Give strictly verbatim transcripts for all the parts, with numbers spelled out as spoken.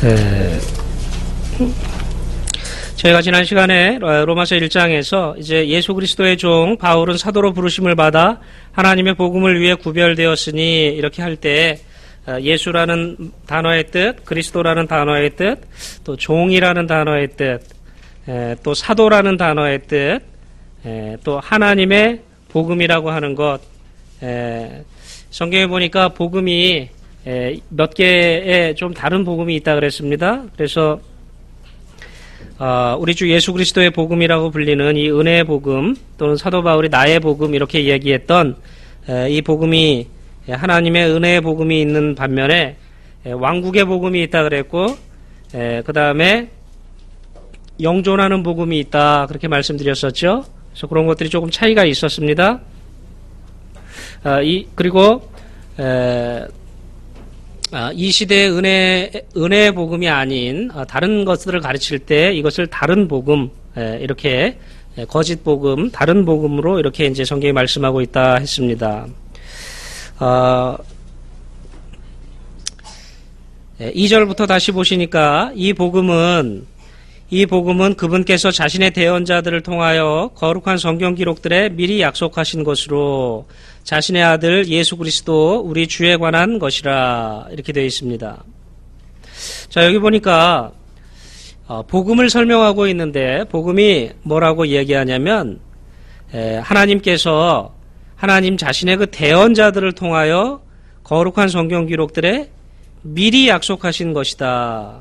에, 저희가 지난 시간에 로마서 일 장에서 이제 예수 그리스도의 종 바울은 사도로 부르심을 받아 하나님의 복음을 위해 구별되었으니 이렇게 할 때 예수라는 단어의 뜻, 그리스도라는 단어의 뜻, 또 종이라는 단어의 뜻, 에, 또 사도라는 단어의 뜻, 에, 또 하나님의 복음이라고 하는 것. 에, 성경에 보니까 복음이 에, 몇 개의 좀 다른 복음이 있다 그랬습니다. 그래서 어, 우리 주 예수 그리스도의 복음이라고 불리는 이 은혜의 복음 또는 사도 바울이 나의 복음 이렇게 얘기했던 에, 이 복음이 하나님의 은혜의 복음이 있는 반면에 에, 왕국의 복음이 있다 그랬고 그 다음에 영존하는 복음이 있다 그렇게 말씀드렸었죠. 그래서 그런 것들이 조금 차이가 있었습니다. 아, 이, 그리고 에, 아, 이 시대의 은혜, 은혜의 복음이 아닌 아, 다른 것들을 가르칠 때 이것을 다른 복음, 에, 이렇게 에, 거짓 복음, 다른 복음으로 이렇게 이제 성경이 말씀하고 있다 했습니다. 어, 이 절부터 다시 보시니까 이 복음은 이 복음은 그분께서 자신의 대언자들을 통하여 거룩한 성경 기록들에 미리 약속하신 것으로 자신의 아들 예수 그리스도 우리 주에 관한 것이라 이렇게 되어 있습니다. 자, 여기 보니까 어, 복음을 설명하고 있는데 복음이 뭐라고 얘기하냐면 에, 하나님께서 하나님 자신의 그 대언자들을 통하여 거룩한 성경 기록들에 미리 약속하신 것이다.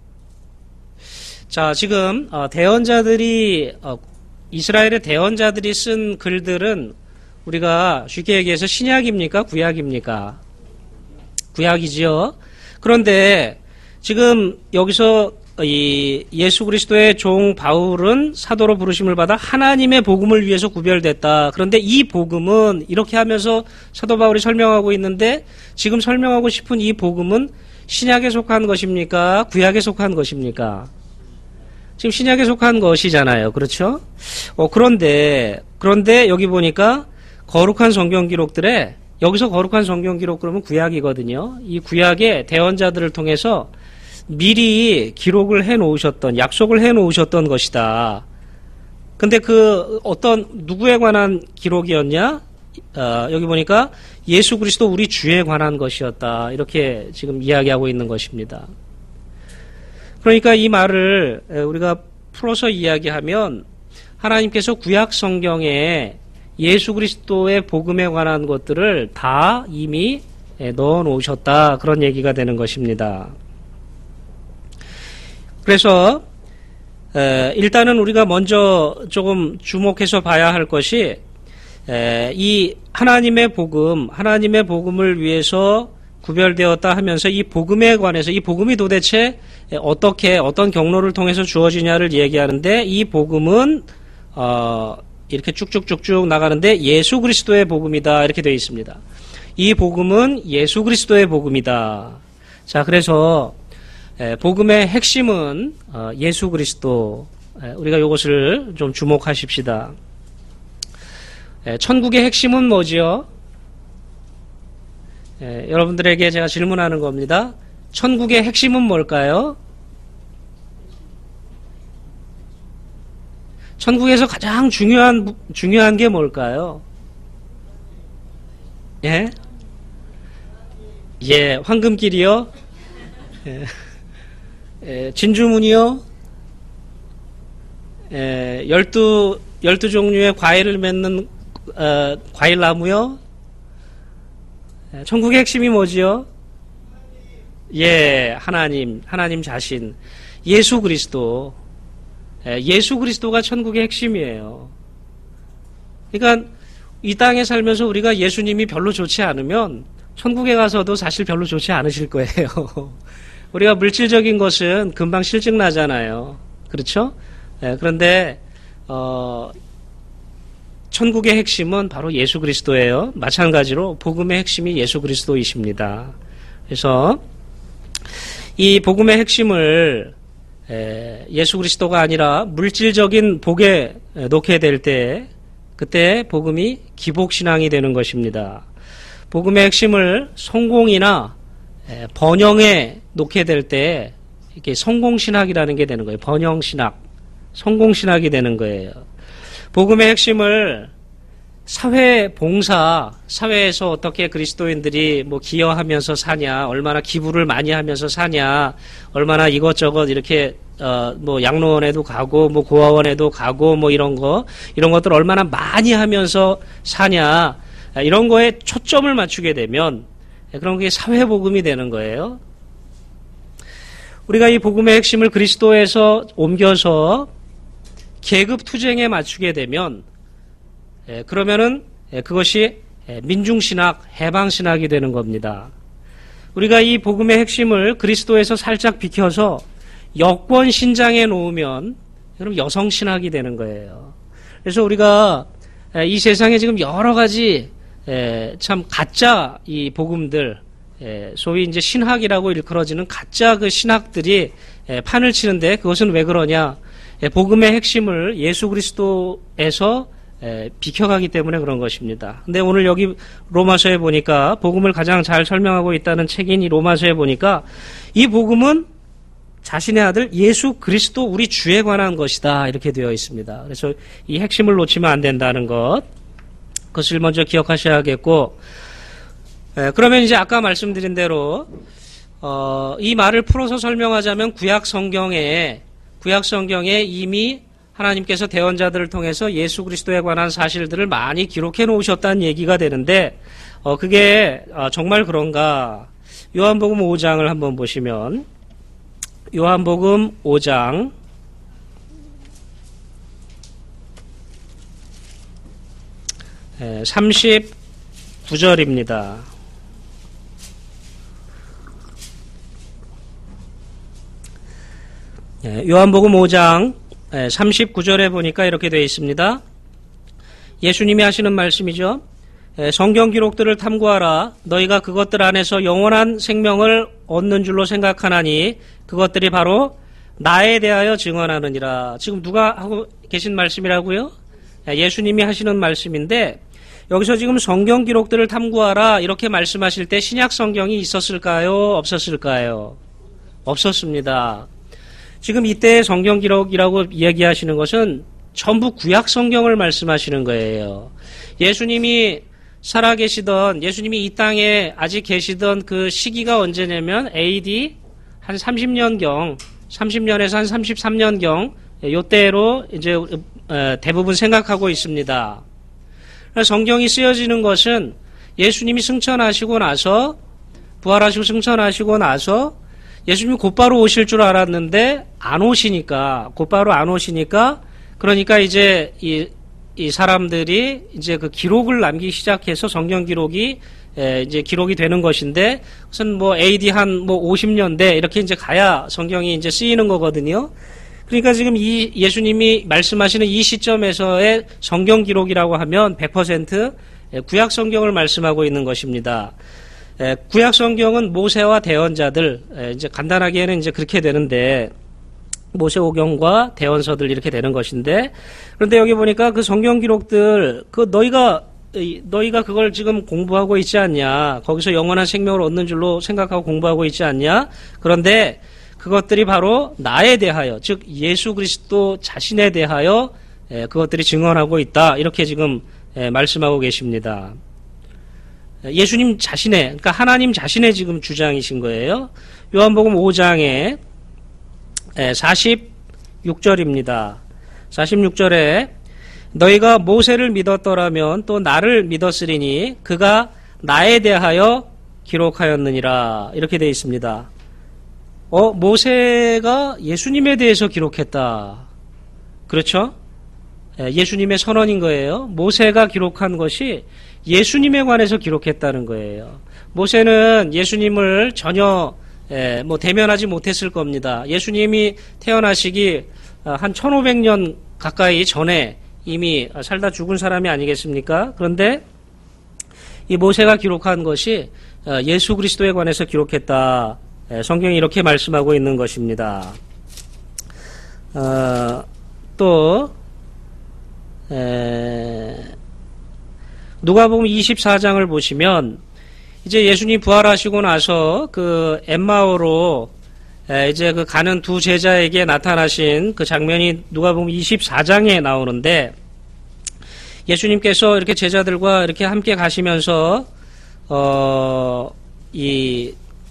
자, 지금 어, 대언자들이 어, 이스라엘의 대언자들이 쓴 글들은 우리가 쉽게 얘기해서 신약입니까? 구약입니까? 구약이지요. 그런데 지금 여기서 이 예수 그리스도의 종 바울은 사도로 부르심을 받아 하나님의 복음을 위해서 구별됐다. 그런데 이 복음은 이렇게 하면서 사도 바울이 설명하고 있는데 지금 설명하고 싶은 이 복음은 신약에 속한 것입니까? 구약에 속한 것입니까? 지금 신약에 속한 것이잖아요. 그렇죠? 어, 그런데, 그런데 여기 보니까 거룩한 성경 기록들에, 여기서 거룩한 성경 기록 그러면 구약이거든요. 이 구약의 대언자들을 통해서 미리 기록을 해 놓으셨던, 약속을 해 놓으셨던 것이다. 근데 그 어떤, 누구에 관한 기록이었냐? 어, 여기 보니까 예수 그리스도 우리 주에 관한 것이었다. 이렇게 지금 이야기하고 있는 것입니다. 그러니까 이 말을 우리가 풀어서 이야기하면 하나님께서 구약 성경에 예수 그리스도의 복음에 관한 것들을 다 이미 넣어 놓으셨다. 그런 얘기가 되는 것입니다. 그래서 일단은 우리가 먼저 조금 주목해서 봐야 할 것이 이 하나님의 복음, 하나님의 복음을 위해서 구별되었다 하면서 이 복음에 관해서 이 복음이 도대체 어떻게 어떤 경로를 통해서 주어지냐를 얘기하는데 이 복음은 어, 이렇게 쭉쭉쭉쭉 나가는데 예수 그리스도의 복음이다 이렇게 되어 있습니다. 이 복음은 예수 그리스도의 복음이다. 자, 그래서 복음의 핵심은 예수 그리스도. 우리가 이것을 좀 주목하십시다. 천국의 핵심은 뭐지요? 예, 여러분들에게 제가 질문하는 겁니다. 천국의 핵심은 뭘까요? 천국에서 가장 중요한, 중요한 게 뭘까요? 예? 예, 황금길이요? 예, 예, 진주문이요? 예, 열두, 열두 종류의 과일을 맺는, 어, 과일나무요? 천국의 핵심이 뭐지요? 예, 하나님, 하나님 자신, 예수 그리스도. 예수 그리스도가 천국의 핵심이에요. 그러니까 이 땅에 살면서 우리가 예수님이 별로 좋지 않으면 천국에 가서도 사실 별로 좋지 않으실 거예요. 우리가 물질적인 것은 금방 실증 나잖아요. 그렇죠? 그런데 어, 천국의 핵심은 바로 예수 그리스도예요. 마찬가지로 복음의 핵심이 예수 그리스도이십니다. 그래서 이 복음의 핵심을 예수 그리스도가 아니라 물질적인 복에 놓게 될 때 그때 복음이 기복신앙이 되는 것입니다. 복음의 핵심을 성공이나 번영에 놓게 될 때 이게 성공신학이라는 게 되는 거예요. 번영신학, 성공신학이 되는 거예요. 복음의 핵심을 사회 봉사, 사회에서 어떻게 그리스도인들이 뭐 기여하면서 사냐, 얼마나 기부를 많이 하면서 사냐, 얼마나 이것저것 이렇게 어 뭐 양로원에도 가고 뭐 고아원에도 가고 뭐 이런 거 이런 것들 얼마나 많이 하면서 사냐, 이런 거에 초점을 맞추게 되면 그런 게 사회 복음이 되는 거예요. 우리가 이 복음의 핵심을 그리스도에서 옮겨서 계급 투쟁에 맞추게 되면 예, 그러면은 예, 그것이 예, 민중신학, 해방신학이 되는 겁니다. 우리가 이 복음의 핵심을 그리스도에서 살짝 비켜서 여권 신장에 놓으면 그럼 여성신학이 되는 거예요. 그래서 우리가 예, 이 세상에 지금 여러 가지 예, 참 가짜 이 복음들, 예, 소위 이제 신학이라고 일컬어지는 가짜 그 신학들이 예, 판을 치는데 그것은 왜 그러냐? 예, 복음의 핵심을 예수 그리스도에서 에, 비켜가기 때문에 그런 것입니다. 근데 오늘 여기 로마서에 보니까 복음을 가장 잘 설명하고 있다는 책인 이 로마서에 보니까 이 복음은 자신의 아들 예수 그리스도 우리 주에 관한 것이다 이렇게 되어 있습니다. 그래서 이 핵심을 놓치면 안 된다는 것, 그것을 먼저 기억하셔야겠고, 에, 그러면 이제 아까 말씀드린 대로 어, 이 말을 풀어서 설명하자면 구약 성경에 구약 성경에 이미 하나님께서 대언자들을 통해서 예수 그리스도에 관한 사실들을 많이 기록해 놓으셨다는 얘기가 되는데 어 그게 어, 정말 그런가? 요한복음 오 장을 한번 보시면 요한복음 오 장 에, 삼십구 절입니다. 에, 요한복음 오 장 삼십구 절에 보니까 이렇게 되어 있습니다. 예수님이 하시는 말씀이죠. 성경 기록들을 탐구하라. 너희가 그것들 안에서 영원한 생명을 얻는 줄로 생각하나니 그것들이 바로 나에 대하여 증언하느니라. 지금 누가 하고 계신 말씀이라고요? 예수님이 하시는 말씀인데 여기서 지금 성경 기록들을 탐구하라 이렇게 말씀하실 때 신약 성경이 있었을까요? 없었을까요? 없었습니다. 지금 이때의 성경 기록이라고 이야기하시는 것은 전부 구약 성경을 말씀하시는 거예요. 예수님이 살아계시던, 예수님이 이 땅에 아직 계시던 그 시기가 언제냐면 에이디 한 삼십 년경, 삼십 년에서 한 삼십삼 년경, 요때로 이제 대부분 생각하고 있습니다. 성경이 쓰여지는 것은 예수님이 승천하시고 나서, 부활하시고 승천하시고 나서 예수님이 곧바로 오실 줄 알았는데 안 오시니까, 곧바로 안 오시니까, 그러니까 이제 이, 이 사람들이 이제 그 기록을 남기기 시작해서 성경 기록이 에, 이제 기록이 되는 것인데, 우선 뭐 에이디 한 뭐 오십 년대 이렇게 이제 가야 성경이 이제 쓰이는 거거든요. 그러니까 지금 이 예수님이 말씀하시는 이 시점에서의 성경 기록이라고 하면 백 퍼센트 구약 성경을 말씀하고 있는 것입니다. 구약 성경은 모세와 대언자들, 이제 간단하게는 이제 그렇게 되는데, 모세오경과 대언서들 이렇게 되는 것인데, 그런데 여기 보니까 그 성경 기록들, 그 너희가, 너희가 그걸 지금 공부하고 있지 않냐? 거기서 영원한 생명을 얻는 줄로 생각하고 공부하고 있지 않냐? 그런데 그것들이 바로 나에 대하여, 즉 예수 그리스도 자신에 대하여 그것들이 증언하고 있다. 이렇게 지금 말씀하고 계십니다. 예수님 자신의, 그러니까 하나님 자신의 지금 주장이신 거예요. 요한복음 오 장에 사십육 절입니다. 사십육 절에 너희가 모세를 믿었더라면 또 나를 믿었으리니 그가 나에 대하여 기록하였느니라. 이렇게 되어 있습니다. 어, 모세가 예수님에 대해서 기록했다. 그렇죠? 예수님의 선언인 거예요. 모세가 기록한 것이 예수님에 관해서 기록했다는 거예요. 모세는 예수님을 전혀 예, 뭐 대면하지 못했을 겁니다. 예수님이 태어나시기 한 천오백 년 가까이 전에 이미 살다 죽은 사람이 아니겠습니까? 그런데 이 모세가 기록한 것이 예수 그리스도에 관해서 기록했다. 예, 성경이 이렇게 말씀하고 있는 것입니다. 어, 또 에, 누가복음 이십사 장을 보시면 이제 예수님 부활하시고 나서 그 엠마오로 이제 그 가는 두 제자에게 나타나신 그 장면이 누가복음 이십사 장에 나오는데, 예수님께서 이렇게 제자들과 이렇게 함께 가시면서 어, 이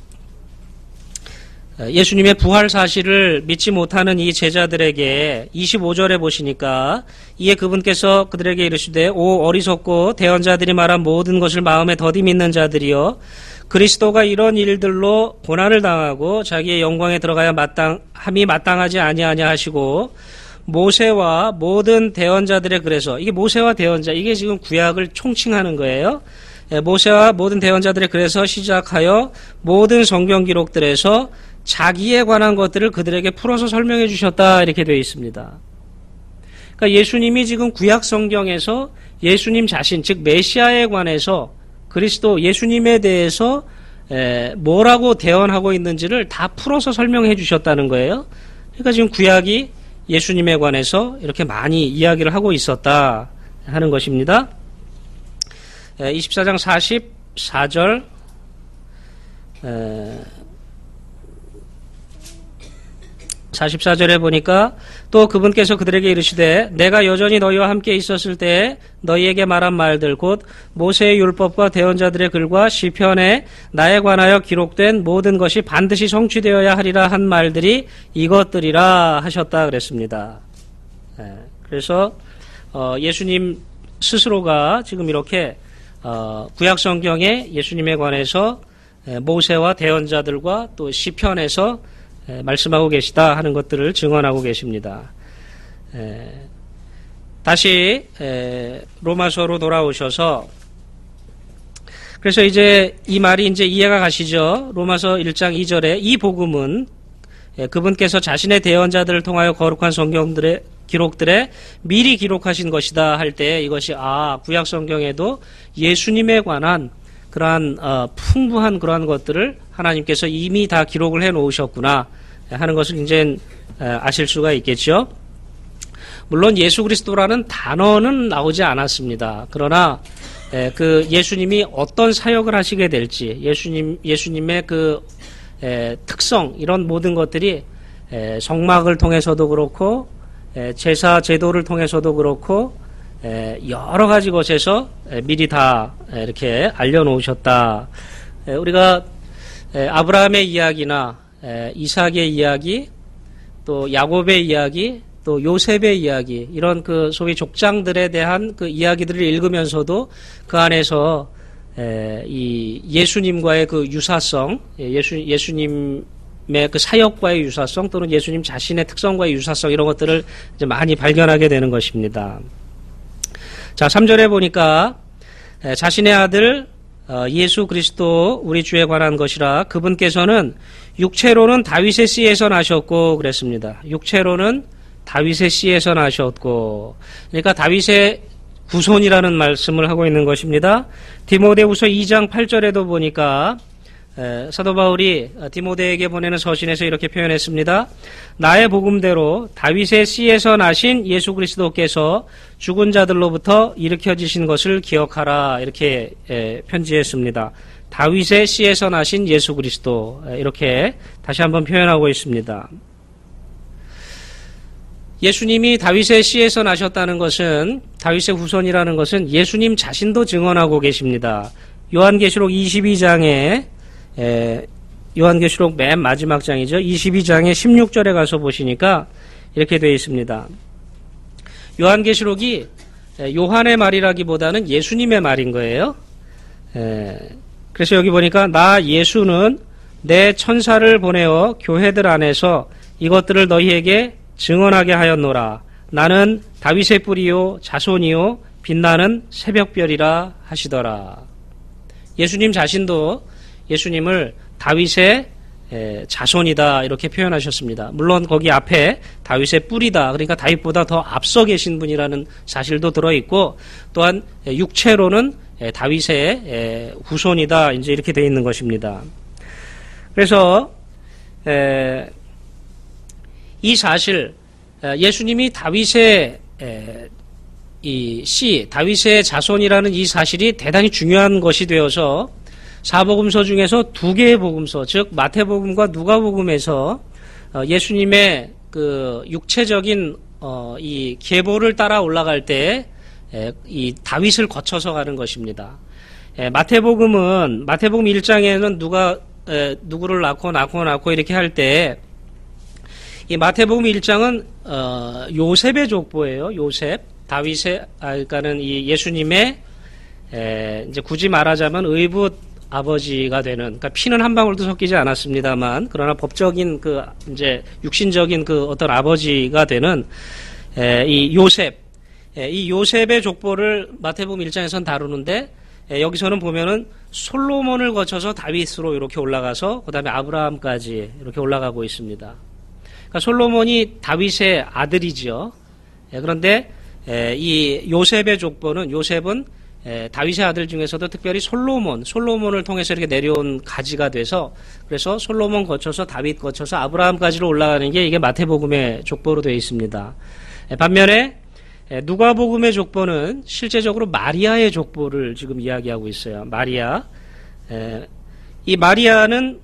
예수님의 부활 사실을 믿지 못하는 이 제자들에게 이십오 절에 보시니까, 이에 그분께서 그들에게 이르시되 오 어리석고 대언자들이 말한 모든 것을 마음에 더디 믿는 자들이여, 그리스도가 이런 일들로 고난을 당하고 자기의 영광에 들어가야 마땅함이 마땅하지 아니하냐 하시고, 모세와 모든 대언자들의 글에서, 이게 모세와 대언자, 이게 지금 구약을 총칭하는 거예요. 모세와 모든 대언자들의 글에서 시작하여 모든 성경 기록들에서 자기에 관한 것들을 그들에게 풀어서 설명해 주셨다, 이렇게 되어 있습니다. 그러니까 예수님이 지금 구약 성경에서 예수님 자신, 즉 메시아에 관해서, 그리스도 예수님에 대해서 뭐라고 대언하고 있는지를 다 풀어서 설명해 주셨다는 거예요. 그러니까 지금 구약이 예수님에 관해서 이렇게 많이 이야기를 하고 있었다 하는 것입니다. 이십사 장 사십사 절, 사십사 절에 보니까, 또 그분께서 그들에게 이르시되 내가 여전히 너희와 함께 있었을 때에 너희에게 말한 말들 곧 모세의 율법과 대언자들의 글과 시편에 나에 관하여 기록된 모든 것이 반드시 성취되어야 하리라 한 말들이 이것들이라 하셨다 그랬습니다. 그래서 예수님 스스로가 지금 이렇게 구약 성경에 예수님에 관해서 모세와 대언자들과 또 시편에서 말씀하고 계시다 하는 것들을 증언하고 계십니다. 에, 다시 에, 로마서로 돌아오셔서, 그래서 이제 이 말이 이제 이해가 가시죠. 로마서 일 장 이 절에 이 복음은 에, 그분께서 자신의 대언자들을 통하여 거룩한 성경들의 기록들에 미리 기록하신 것이다 할 때, 이것이 아 구약 성경에도 예수님에 관한 그러한 어, 풍부한 그러한 것들을 하나님께서 이미 다 기록을 해 놓으셨구나 하는 것을 이제 아실 수가 있겠죠. 물론 예수 그리스도라는 단어는 나오지 않았습니다. 그러나 그 예수님이 어떤 사역을 하시게 될지, 예수님 예수님의 그 특성, 이런 모든 것들이 성막을 통해서도 그렇고 제사 제도를 통해서도 그렇고 여러 가지 것에서 미리 다 이렇게 알려놓으셨다. 우리가 아브라함의 이야기나 이삭의 이야기, 또 야곱의 이야기, 또 요셉의 이야기, 이런 그 소위 족장들에 대한 그 이야기들을 읽으면서도 그 안에서 이 예수님과의 그 유사성, 예수 예수님의 그 사역과의 유사성, 또는 예수님 자신의 특성과의 유사성, 이런 것들을 이제 많이 발견하게 되는 것입니다. 자, 삼 절에 보니까 자신의 아들 예수 그리스도 우리 주에 관한 것이라 그분께서는 육체로는 다윗의 씨에서 나셨고 그랬습니다. 육체로는 다윗의 씨에서 나셨고, 그러니까 다윗의 후손이라는 말씀을 하고 있는 것입니다. 디모데후서 이 장 팔 절에도 보니까 사도 바울이 디모데에게 보내는 서신에서 이렇게 표현했습니다. 나의 복음대로 다윗의 씨에서 나신 예수 그리스도께서 죽은 자들로부터 일으켜지신 것을 기억하라, 이렇게 편지했습니다. 다윗의 씨에서 나신 예수 그리스도, 이렇게 다시 한번 표현하고 있습니다. 예수님이 다윗의 씨에서 나셨다는 것은, 다윗의 후손이라는 것은 예수님 자신도 증언하고 계십니다. 요한계시록 이십이 장에 에, 요한계시록 맨 마지막 장이죠. 이십이 장의 십육 절에 가서 보시니까 이렇게 되어 있습니다. 요한계시록이 요한의 말이라기보다는 예수님의 말인 거예요. 에, 그래서 여기 보니까 나 예수는 내 천사를 보내어 교회들 안에서 이것들을 너희에게 증언하게 하였노라. 나는 다윗의 뿌리요 자손이요 빛나는 새벽별이라 하시더라. 예수님 자신도 예수님을 다윗의 자손이다, 이렇게 표현하셨습니다. 물론 거기 앞에 다윗의 뿌리다, 그러니까 다윗보다 더 앞서 계신 분이라는 사실도 들어있고, 또한 육체로는 다윗의 후손이다, 이제 이렇게 되어 있는 것입니다. 그래서 이 사실, 예수님이 다윗의 이 씨, 다윗의 자손이라는 이 사실이 대단히 중요한 것이 되어서 사복음서 중에서 두 개의 복음서, 즉 마태복음과 누가복음에서 예수님의 그 육체적인 어, 이 계보를 따라 올라갈 때 이 다윗을 거쳐서 가는 것입니다. 에, 마태복음은 마태복음 일 장에는 누가 에, 누구를 낳고 낳고 낳고 이렇게 할 때 이 마태복음 일 장은 어, 요셉의 족보예요. 요셉 다윗의 아 그러니까는 이 예수님의 에, 이제 굳이 말하자면 의붓 아버지가 되는, 그러니까 피는 한 방울도 섞이지 않았습니다만 그러나 법적인 그 이제 육신적인 그 어떤 아버지가 되는 에, 이 요셉, 에, 이 요셉의 족보를 마태복음 일 장에서는 다루는데 에, 여기서는 보면은 솔로몬을 거쳐서 다윗으로 이렇게 올라가서 그 다음에 아브라함까지 이렇게 올라가고 있습니다. 그러니까 솔로몬이 다윗의 아들이지요. 에, 그런데 에, 이 요셉의 족보는 요셉은 에, 다윗의 아들 중에서도 특별히 솔로몬, 솔로몬을 통해서 이렇게 내려온 가지가 돼서 그래서 솔로몬 거쳐서 다윗 거쳐서 아브라함까지로 올라가는 게 이게 마태복음의 족보로 되어 있습니다. 에, 반면에 에, 누가복음의 족보는 실제적으로 마리아의 족보를 지금 이야기하고 있어요. 마리아. 에, 이 마리아는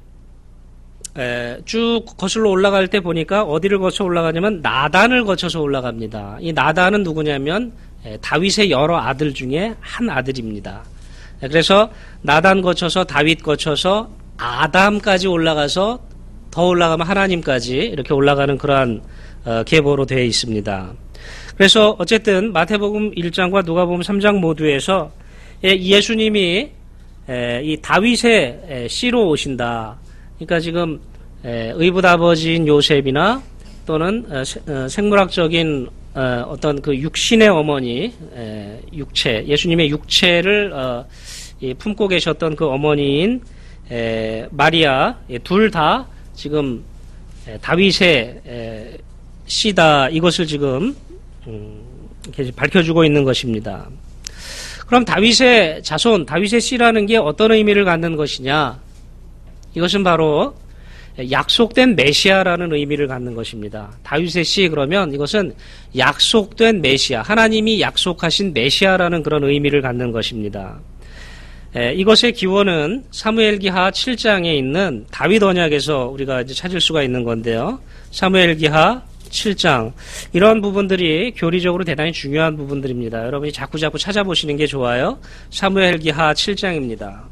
에, 쭉 거슬러 올라갈 때 보니까 어디를 거쳐 올라가냐면 나단을 거쳐서 올라갑니다. 이 나단은 누구냐면 다윗의 여러 아들 중에 한 아들입니다. 그래서 나단 거쳐서 다윗 거쳐서 아담까지 올라가서 더 올라가면 하나님까지 이렇게 올라가는 그러한 계보로 되어 있습니다. 그래서 어쨌든 마태복음 일 장과 누가복음 삼 장 모두에서 예수님이 이 다윗의 씨로 오신다. 그러니까 지금 의붓 아버지인 요셉이나 또는 생물학적인 어, 어떤 그 육신의 어머니, 에, 육체, 예수님의 육체를 어, 이, 품고 계셨던 그 어머니인 에, 마리아, 예, 둘 다 지금 에, 다윗의 에, 씨다, 이것을 지금 음, 이렇게 밝혀주고 있는 것입니다. 그럼 다윗의 자손, 다윗의 씨라는 게 어떤 의미를 갖는 것이냐? 이것은 바로 약속된 메시아라는 의미를 갖는 것입니다. 다윗의 씨 그러면 이것은 약속된 메시아, 하나님이 약속하신 메시아라는 그런 의미를 갖는 것입니다. 에, 이것의 기원은 사무엘기하 칠 장에 있는 다윗 언약에서 우리가 이제 찾을 수가 있는 건데요. 사무엘기하 칠 장, 이런 부분들이 교리적으로 대단히 중요한 부분들입니다. 여러분이 자꾸 자꾸 찾아보시는 게 좋아요. 사무엘기하 칠 장입니다.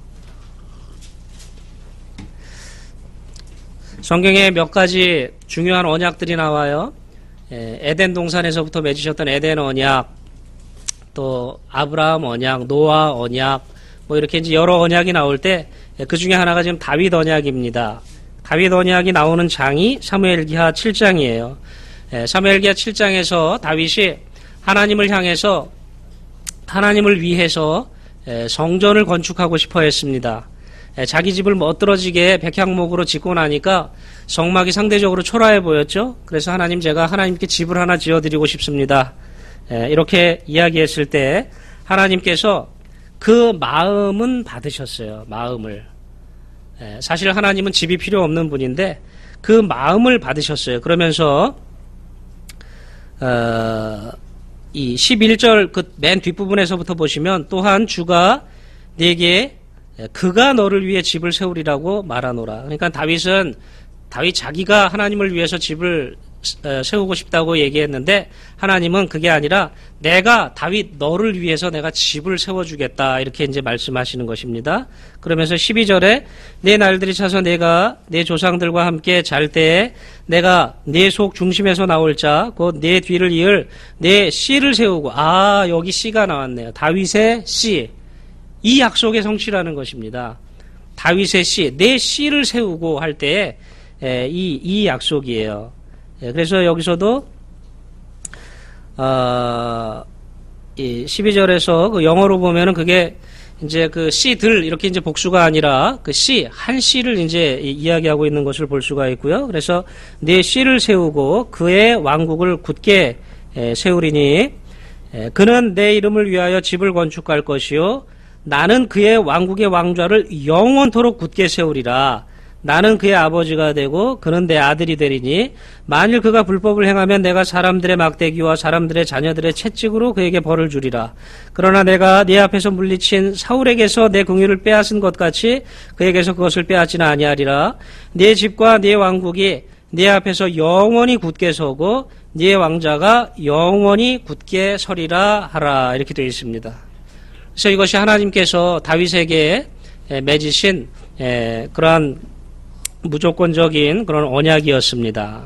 성경에 몇 가지 중요한 언약들이 나와요. 에덴 동산에서부터 맺으셨던 에덴 언약, 또 아브라함 언약, 노아 언약, 뭐 이렇게 이제 여러 언약이 나올 때 그 중에 하나가 지금 다윗 언약입니다. 다윗 언약이 나오는 장이 사무엘기하 칠 장이에요. 사무엘기하 칠 장에서 다윗이 하나님을 향해서 하나님을 위해서 성전을 건축하고 싶어 했습니다. 자기 집을 멋들어지게 백향목으로 짓고 나니까 성막이 상대적으로 초라해 보였죠. 그래서 하나님, 제가 하나님께 집을 하나 지어드리고 싶습니다. 이렇게 이야기했을 때 하나님께서 그 마음은 받으셨어요. 마음을. 사실 하나님은 집이 필요 없는 분인데 그 마음을 받으셨어요. 그러면서 어, 이 십일 절 그 맨 뒷부분에서부터 보시면 또한 주가 네게 그가 너를 위해 집을 세우리라고 말하노라. 그러니까 다윗은 다윗 자기가 하나님을 위해서 집을 세우고 싶다고 얘기했는데 하나님은 그게 아니라 내가 다윗 너를 위해서 내가 집을 세워주겠다, 이렇게 이제 말씀하시는 것입니다. 그러면서 십이 절에 내 날들이 차서 내가 내 조상들과 함께 잘 때에 내가 내 속 중심에서 나올 자 곧 내 뒤를 이을 내 씨를 세우고, 아 여기 씨가 나왔네요. 다윗의 씨, 이 약속의 성취라는 것입니다. 다윗의 씨, 내 씨를 세우고 할 때에 이, 이 약속이에요. 그래서 여기서도 어, 이 십이 절에서 그 영어로 보면은 그게 이제 그 씨들 이렇게 이제 복수가 아니라 그 씨, 한 씨를 이제 이야기하고 있는 것을 볼 수가 있고요. 그래서 내 씨를 세우고 그의 왕국을 굳게 세우리니 그는 내 이름을 위하여 집을 건축할 것이요 나는 그의 왕국의 왕좌를 영원토록 굳게 세우리라. 나는 그의 아버지가 되고 그는 내 아들이 되리니 만일 그가 불법을 행하면 내가 사람들의 막대기와 사람들의 자녀들의 채찍으로 그에게 벌을 주리라. 그러나 내가 네 앞에서 물리친 사울에게서 내 긍휼을 빼앗은 것 같이 그에게서 그것을 빼앗지는 아니하리라. 네 집과 네 왕국이 네 앞에서 영원히 굳게 서고 네 왕자가 영원히 굳게 서리라 하라. 이렇게 되어 있습니다. 그래서 이것이 하나님께서 다윗에게 맺으신 그러한 무조건적인 그런 언약이었습니다.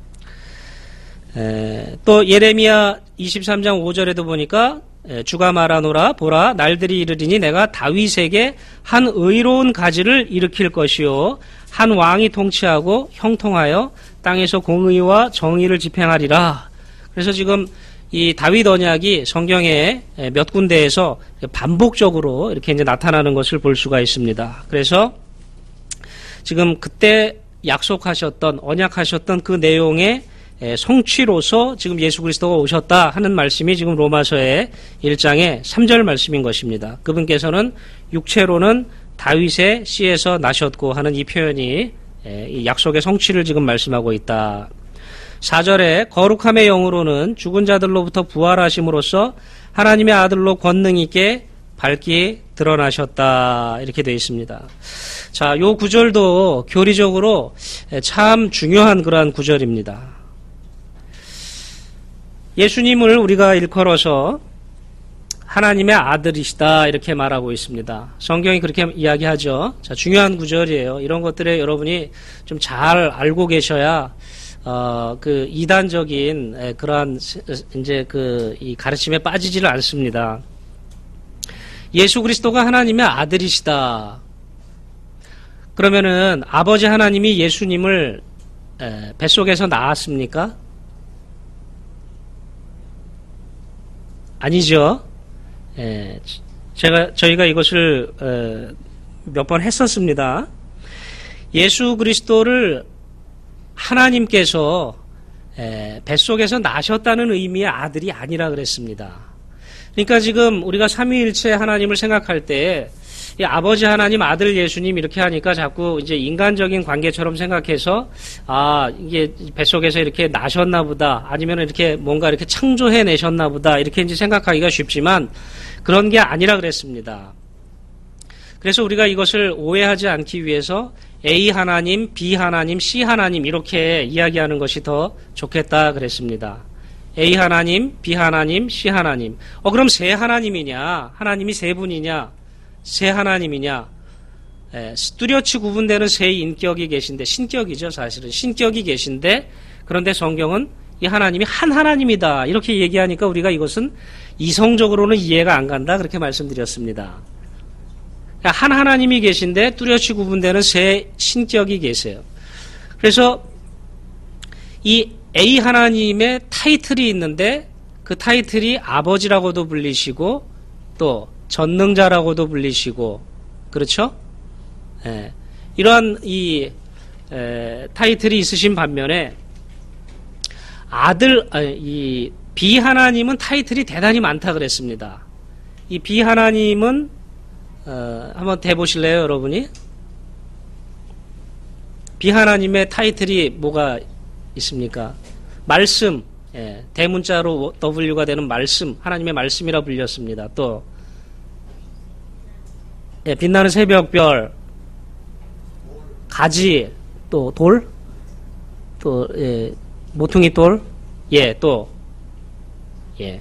에, 또 예레미야 이십삼 장 오 절에도 보니까 에, 주가 말하노라 보라 날들이 이르리니 내가 다윗에게 한 의로운 가지를 일으킬 것이요 한 왕이 통치하고 형통하여 땅에서 공의와 정의를 집행하리라. 그래서 지금 이 다윗 언약이 성경에 몇 군데에서 반복적으로 이렇게 이제 나타나는 것을 볼 수가 있습니다. 그래서 지금 그때 약속하셨던 언약하셨던 그 내용의 성취로서 지금 예수 그리스도가 오셨다 하는 말씀이 지금 로마서의 일 장의 삼 절 말씀인 것입니다. 그분께서는 육체로는 다윗의 씨에서 나셨고 하는 이 표현이 이 약속의 성취를 지금 말씀하고 있다. 사 절에 거룩함의 영으로는 죽은 자들로부터 부활하심으로써 하나님의 아들로 권능 있게 밝기 드러나셨다. 이렇게 되어 있습니다. 자, 요 구절도 교리적으로 참 중요한 그러한 구절입니다. 예수님을 우리가 일컬어서 하나님의 아들이시다 이렇게 말하고 있습니다. 성경이 그렇게 이야기하죠. 자, 중요한 구절이에요. 이런 것들에 여러분이 좀 잘 알고 계셔야 어, 그 이단적인 그러한 이제 그 이 가르침에 빠지지를 않습니다. 예수 그리스도가 하나님의 아들이시다. 그러면은 아버지 하나님이 예수님을 에, 뱃속에서 낳았습니까? 아니죠. 에, 제가 저희가 이것을 몇 번 했었습니다. 예수 그리스도를 하나님께서 에, 뱃속에서 나셨다는 의미의 아들이 아니라 그랬습니다. 그러니까 지금 우리가 삼위일체 하나님을 생각할 때 이 아버지 하나님, 아들 예수님 이렇게 하니까 자꾸 이제 인간적인 관계처럼 생각해서 아 이게 뱃속에서 이렇게 나셨나 보다, 아니면 이렇게 뭔가 이렇게 창조해 내셨나 보다 이렇게 이제 생각하기가 쉽지만 그런 게 아니라 그랬습니다. 그래서 우리가 이것을 오해하지 않기 위해서 A 하나님, B 하나님, C 하나님 이렇게 이야기하는 것이 더 좋겠다 그랬습니다. A 하나님, B 하나님, C 하나님. 어 그럼 세 하나님이냐? 하나님이 세 분이냐? 세 하나님이냐? 에, 뚜렷이 구분되는 세 인격이 계신데, 신격이죠 사실은. 신격이 계신데 그런데 성경은 이 하나님이 한 하나님이다 이렇게 얘기하니까 우리가 이것은 이성적으로는 이해가 안 간다 그렇게 말씀드렸습니다. 한 하나님이 계신데 뚜렷이 구분되는 세 신격이 계세요. 그래서 이 A 하나님의 타이틀이 있는데 그 타이틀이 아버지라고도 불리시고 또 전능자라고도 불리시고 그렇죠? 예, 이러한 이 에, 타이틀이 있으신 반면에 아들 아니, 이 B 하나님은 타이틀이 대단히 많다 그랬습니다. 이 B 하나님은 어, 한번 대보실래요, 여러분이? B 하나님의 타이틀이 뭐가 있습니까? 말씀, 예, 대문자로 W가 되는 말씀, 하나님의 말씀이라 불렸습니다. 또 예, 빛나는 새벽별, 가지, 또 돌, 또 예, 모퉁이 돌, 예, 또 예,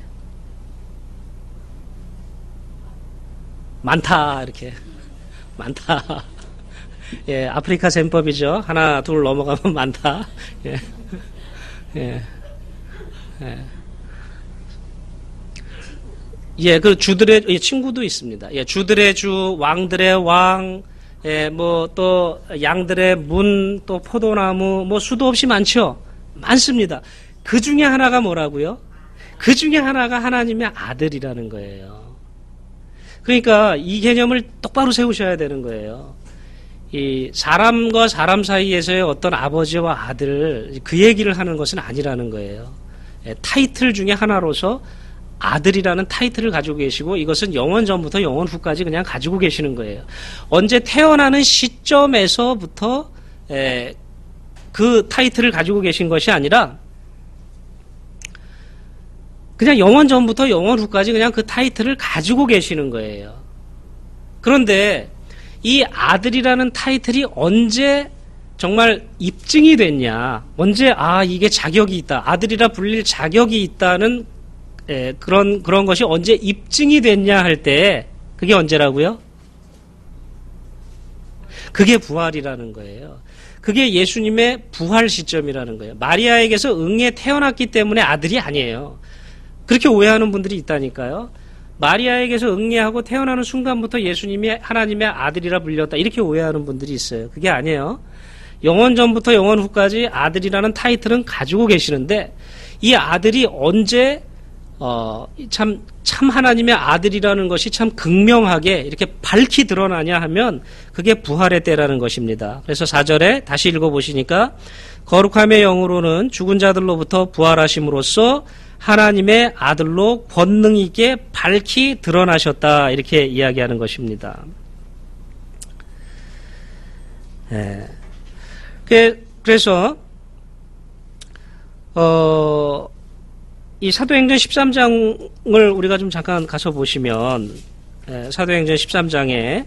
많다 이렇게 많다. 예, 아프리카 셈법이죠. 하나 둘 넘어가면 많다. 예, 예, 예. 예, 그 주들의 예, 친구도 있습니다. 예, 주들의 주, 왕들의 왕, 예, 뭐 또 양들의 문, 또 포도나무, 뭐 수도 없이 많죠. 많습니다. 그 중에 하나가 뭐라고요? 그 중에 하나가 하나님의 아들이라는 거예요. 그러니까 이 개념을 똑바로 세우셔야 되는 거예요. 이 사람과 사람 사이에서의 어떤 아버지와 아들, 그 얘기를 하는 것은 아니라는 거예요. 예, 타이틀 중에 하나로서 아들이라는 타이틀을 가지고 계시고 이것은 영원 전부터 영원 후까지 그냥 가지고 계시는 거예요. 언제 태어나는 시점에서부터 에, 그 타이틀을 가지고 계신 것이 아니라 그냥 영원 전부터 영원 후까지 그냥 그 타이틀을 가지고 계시는 거예요. 그런데 이 아들이라는 타이틀이 언제 정말 입증이 됐냐, 언제 아 이게 자격이 있다, 아들이라 불릴 자격이 있다는 에, 그런 그런 것이 언제 입증이 됐냐 할 때 그게 언제라고요? 그게 부활이라는 거예요. 그게 예수님의 부활 시점이라는 거예요. 마리아에게서 응에 태어났기 때문에 아들이 아니에요. 그렇게 오해하는 분들이 있다니까요. 마리아에게서 응애하고 태어나는 순간부터 예수님이 하나님의 아들이라 불렸다, 이렇게 오해하는 분들이 있어요. 그게 아니에요. 영원 전부터 영원 후까지 아들이라는 타이틀은 가지고 계시는데 이 아들이 언제 어, 참, 참 하나님의 아들이라는 것이 참 극명하게 이렇게 밝히 드러나냐 하면 그게 부활의 때라는 것입니다. 그래서 사 절에 다시 읽어보시니까 거룩함의 영으로는 죽은 자들로부터 부활하심으로써 하나님의 아들로 권능 있게 밝히 드러나셨다, 이렇게 이야기하는 것입니다. 네. 그래서 어, 이 사도행전 십삼 장을 우리가 좀 잠깐 가서 보시면, 예, 사도행전 십삼 장에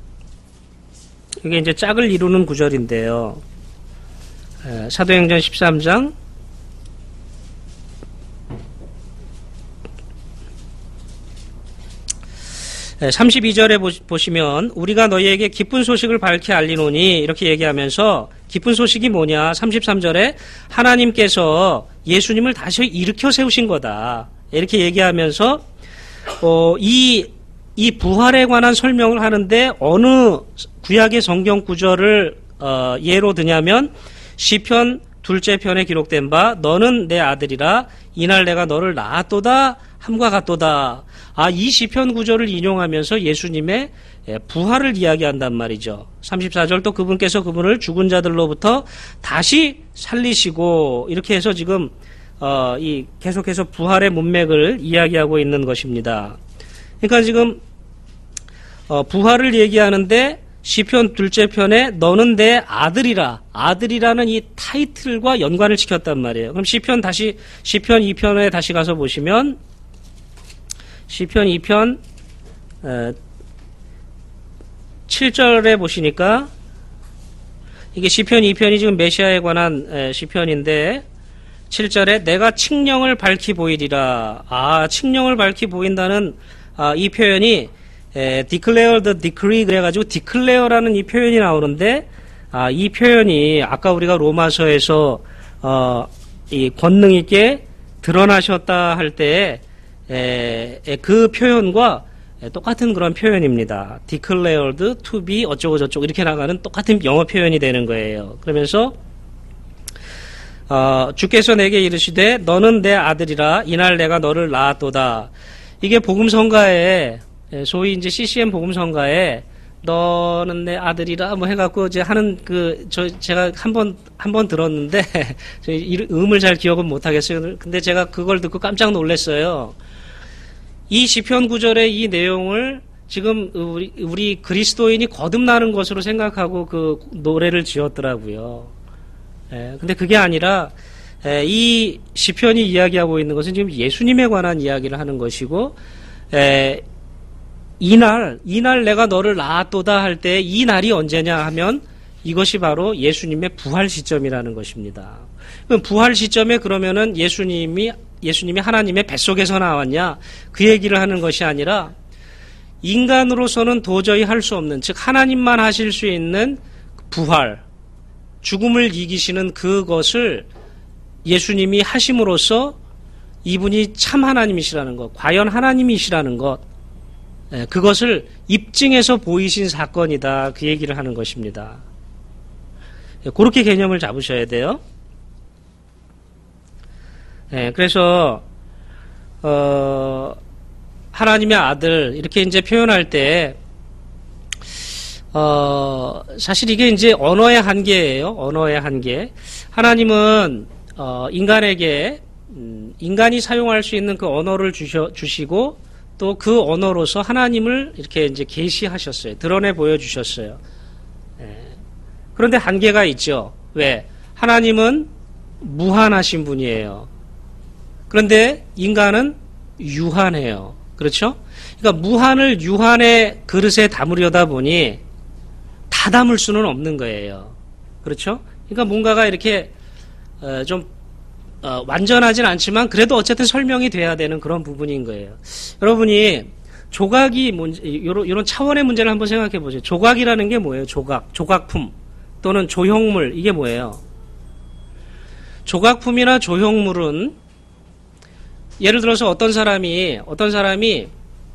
이게 이제 짝을 이루는 구절인데요. 예, 사도행전 십삼 장 삼십이 절에 보시면 우리가 너희에게 기쁜 소식을 밝히 알리노니, 이렇게 얘기하면서 기쁜 소식이 뭐냐, 삼십삼 절에 하나님께서 예수님을 다시 일으켜 세우신 거다, 이렇게 얘기하면서 어, 이, 이 부활에 관한 설명을 하는데 어느 구약의 성경 구절을 어, 예로 드냐면 시편 둘째 편에 기록된 바 너는 내 아들이라 이날 내가 너를 낳았도다 함과 같도다. 아, 이 시편 구절을 인용하면서 예수님의 부활을 이야기한단 말이죠. 삼십사 절 또 그분께서 그분을 죽은 자들로부터 다시 살리시고, 이렇게 해서 지금 어, 이 계속해서 부활의 문맥을 이야기하고 있는 것입니다. 그러니까 지금 어, 부활을 얘기하는데 시편 둘째 편에 너는 내 아들이라, 아들이라는 이 타이틀과 연관을 시켰단 말이에요. 그럼 시편 다시 시편 이 편에 다시 가서 보시면 시편 이 편 어, 칠 절에 보시니까 이게 시편 이 편이 지금 메시아에 관한 에, 시편인데 칠 절에 내가 칙령을 밝히 보이리라. 아, 칙령을 밝히 보인다는 아, 이 표현이 에, declare the decree 그래가지고 declare라는 이 표현이 나오는데, 아, 이 표현이 아까 우리가 로마서에서 어, 이 권능 있게 드러나셨다 할 때 그 표현과 똑같은 그런 표현입니다. declared to be 어쩌고 저쩌고 이렇게 나가는 똑같은 영어 표현이 되는 거예요. 그러면서 어, 주께서 내게 이르시되 너는 내 아들이라 이날 내가 너를 낳았도다. 이게 복음성가에, 소위 이제 씨씨엠 복음성가에 너는 내 아들이라 뭐 해갖고 이제 하는 그 저 제가 한번 한 번 들었는데 음을 잘 기억은 못 하겠어요. 근데 제가 그걸 듣고 깜짝 놀랐어요. 이 시편 구절의 이 내용을 지금 우리, 우리 그리스도인이 거듭나는 것으로 생각하고 그 노래를 지었더라고요. 예, 근데 그게 아니라 예, 이 시편이 이야기하고 있는 것은 지금 예수님에 관한 이야기를 하는 것이고, 예, 이날 이날 내가 너를 낳았도다 할 때 이 날이 언제냐 하면 이것이 바로 예수님의 부활 시점이라는 것입니다. 그럼 부활 시점에 그러면은 예수님이 예수님이 하나님의 뱃속에서 나왔냐, 그 얘기를 하는 것이 아니라 인간으로서는 도저히 할 수 없는, 즉 하나님만 하실 수 있는 부활, 죽음을 이기시는 그것을 예수님이 하심으로써 이분이 참 하나님이시라는 것, 과연 하나님이시라는 것, 그것을 입증해서 보이신 사건이다, 그 얘기를 하는 것입니다. 그렇게 개념을 잡으셔야 돼요. 네, 그래서 어, 하나님의 아들 이렇게 이제 표현할 때 어, 사실 이게 이제 언어의 한계예요. 언어의 한계. 하나님은 어, 인간에게 음, 인간이 사용할 수 있는 그 언어를 주셔, 주시고 또 그 언어로서 하나님을 이렇게 이제 계시하셨어요. 드러내 보여주셨어요. 네. 그런데 한계가 있죠. 왜? 하나님은 무한하신 분이에요. 그런데 인간은 유한해요. 그렇죠? 그러니까 무한을 유한의 그릇에 담으려다 보니 다 담을 수는 없는 거예요. 그렇죠? 그러니까 뭔가가 이렇게 어, 좀 어, 완전하진 않지만 그래도 어쨌든 설명이 돼야 되는 그런 부분인 거예요. 여러분이 조각이 문제, 이런, 이런 차원의 문제를 한번 생각해 보세요. 조각이라는 게 뭐예요? 조각, 조각품 또는 조형물, 이게 뭐예요? 조각품이나 조형물은 예를 들어서 어떤 사람이 어떤 사람이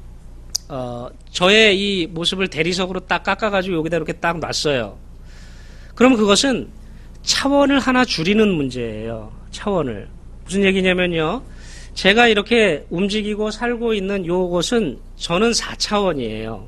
어, 저의 이 모습을 대리석으로 딱 깎아가지고 여기다 이렇게 딱 놨어요. 그럼 그것은 차원을 하나 줄이는 문제예요. 차원을. 무슨 얘기냐면요. 제가 이렇게 움직이고 살고 있는 요것은 저는 사 차원이에요.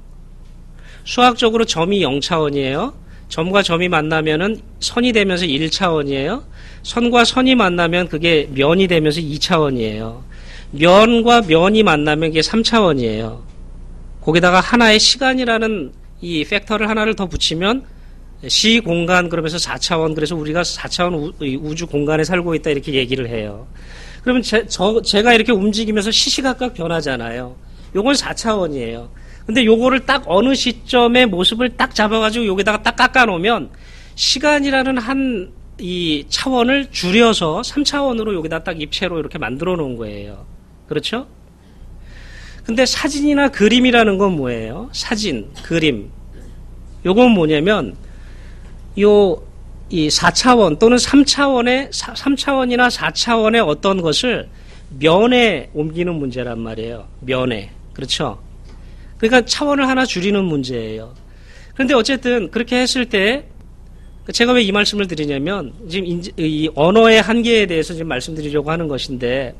수학적으로 점이 영 차원이에요. 점과 점이 만나면은 선이 되면서 일 차원이에요. 선과 선이 만나면 그게 면이 되면서 이 차원이에요. 면과 면이 만나면 그게 삼 차원이에요. 거기다가 하나의 시간이라는 이 팩터를 하나를 더 붙이면 시 공간 그러면서 사 차원, 그래서 우리가 사 차원 우, 우주 공간에 살고 있다 이렇게 얘기를 해요. 그러면 제, 저, 제가 이렇게 움직이면서 시시각각 변하잖아요. 요건 사 차원이에요. 근데 요거를 딱 어느 시점에 모습을 딱 잡아가지고 여기다가 딱 깎아놓으면 시간이라는 한 이 차원을 줄여서 삼 차원으로 여기다 딱 입체로 이렇게 만들어 놓은 거예요. 그렇죠? 근데 사진이나 그림이라는 건 뭐예요? 사진, 그림. 요건 뭐냐면 요 이 사 차원 또는 삼 차원의 삼 차원이나 사 차원의 어떤 것을 면에 옮기는 문제란 말이에요. 면에. 그렇죠? 그러니까 차원을 하나 줄이는 문제예요. 그런데 어쨌든 그렇게 했을 때 제가 왜 이 말씀을 드리냐면 지금 이 언어의 한계에 대해서 지금 말씀드리려고 하는 것인데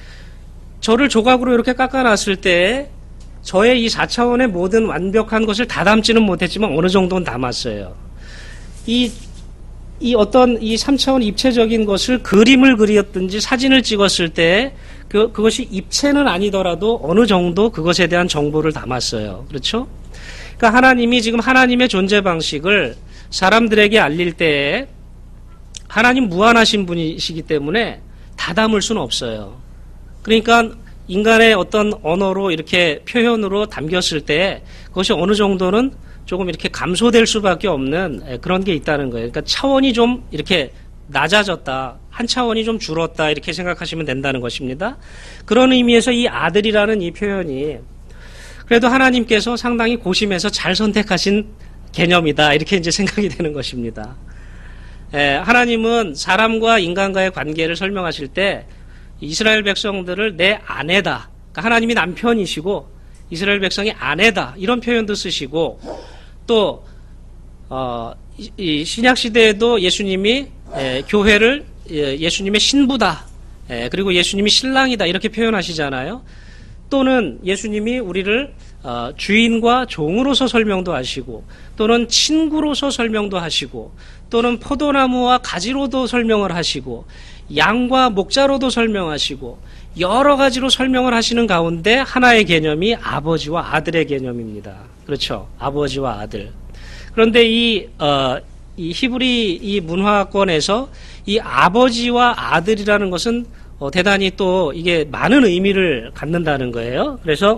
저를 조각으로 이렇게 깎아놨을 때 저의 이 사 차원의 모든 완벽한 것을 다 담지는 못했지만 어느 정도는 담았어요. 이, 이 어떤 이 삼 차원 입체적인 것을 그림을 그렸든지 사진을 찍었을 때 그, 그것이 입체는 아니더라도 어느 정도 그것에 대한 정보를 담았어요. 그렇죠? 그러니까 하나님이 지금 하나님의 존재 방식을 사람들에게 알릴 때 하나님 무한하신 분이시기 때문에 다 담을 수는 없어요. 그러니까 인간의 어떤 언어로 이렇게 표현으로 담겼을 때 그것이 어느 정도는 조금 이렇게 감소될 수밖에 없는 그런 게 있다는 거예요. 그러니까 차원이 좀 이렇게 낮아졌다, 한 차원이 좀 줄었다 이렇게 생각하시면 된다는 것입니다. 그런 의미에서 이 아들이라는 이 표현이 그래도 하나님께서 상당히 고심해서 잘 선택하신 개념이다 이렇게 이제 생각이 되는 것입니다. 에, 하나님은 사람과 인간과의 관계를 설명하실 때 이스라엘 백성들을 내 아내다. 그러니까 하나님이 남편이시고 이스라엘 백성이 아내다. 이런 표현도 쓰시고 또 어, 이, 이 신약 시대에도 예수님이 에, 교회를 예, 예수님의 신부다. 에, 그리고 예수님이 신랑이다. 이렇게 표현하시잖아요. 또는 예수님이 우리를 어, 주인과 종으로서 설명도 하시고 또는 친구로서 설명도 하시고 또는 포도나무와 가지로도 설명을 하시고 양과 목자로도 설명하시고 여러 가지로 설명을 하시는 가운데 하나의 개념이 아버지와 아들의 개념입니다. 그렇죠? 아버지와 아들. 그런데 이, 어, 이 히브리 이 문화권에서 이 아버지와 아들이라는 것은 어, 대단히 또 이게 많은 의미를 갖는다는 거예요. 그래서